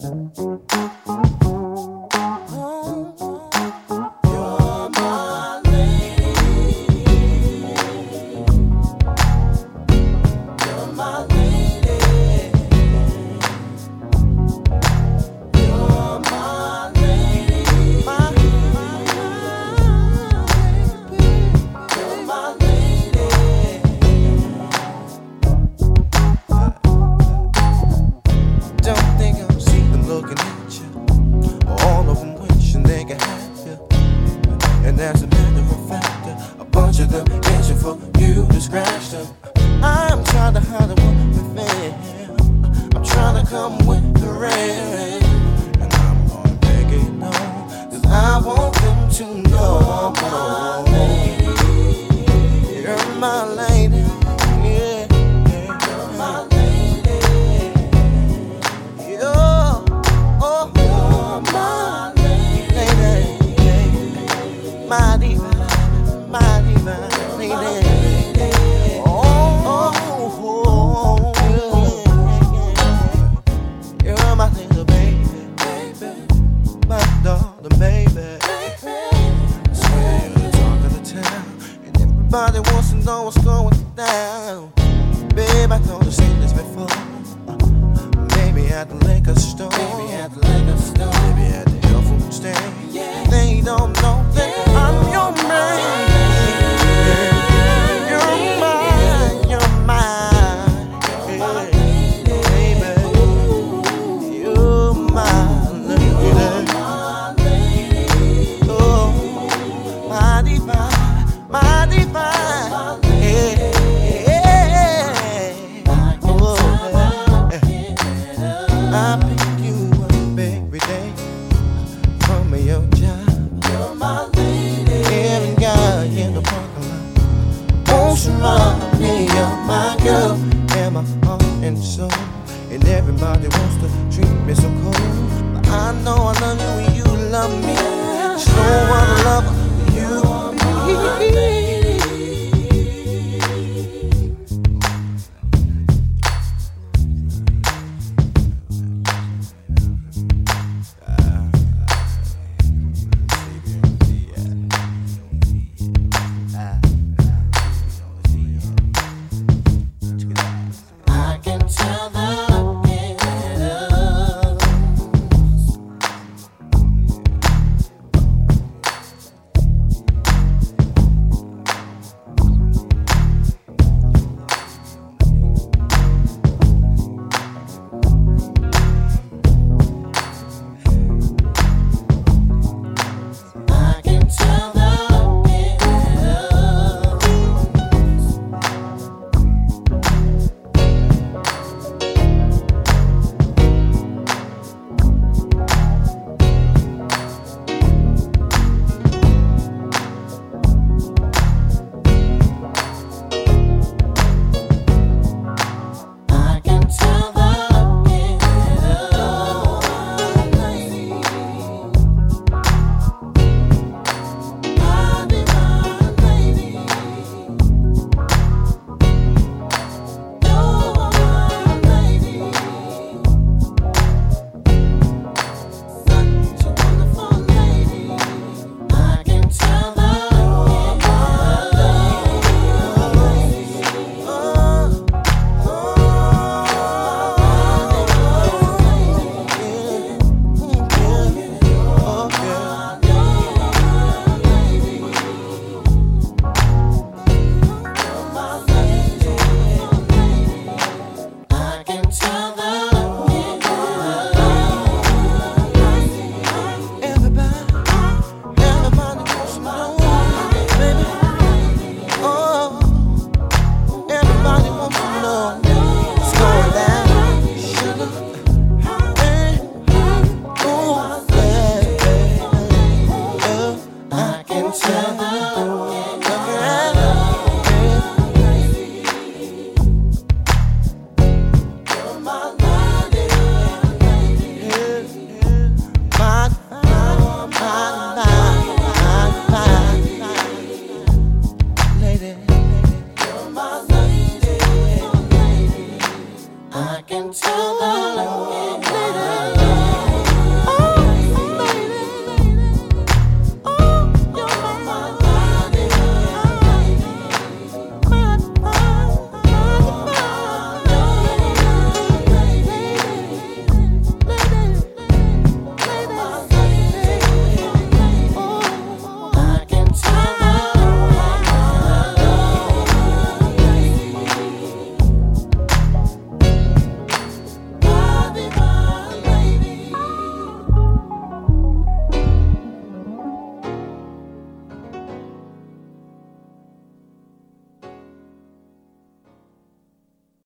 And as a matter of fact, a bunch of them itching for you to scratch them. I'm trying to hide what we feel. I'm trying to come with the rain. And I'm gonna make it known, 'cause I want them to know you're my lady. You're my lady. Yeah, yeah. You're my lady. You're my lady. My divine, lady. Oh, you're my little baby, my darling baby. Swear you're the talk of the town, and everybody wants to know what's going down. Babe, I know I've seen this before. Maybe at the liquor store, maybe at the health food stand. They don't know that I'm your man. You're mine, baby. You're my lady. Oh, my divine. Yeah. Oh, I pick you up every day from your job. You're my lady. Every guy in the parking lot wants to run me. You're my girl, and my heart and soul. And everybody wants to treat me so cold. But I know I love you and you love me. There's no other lover than you. I can tell the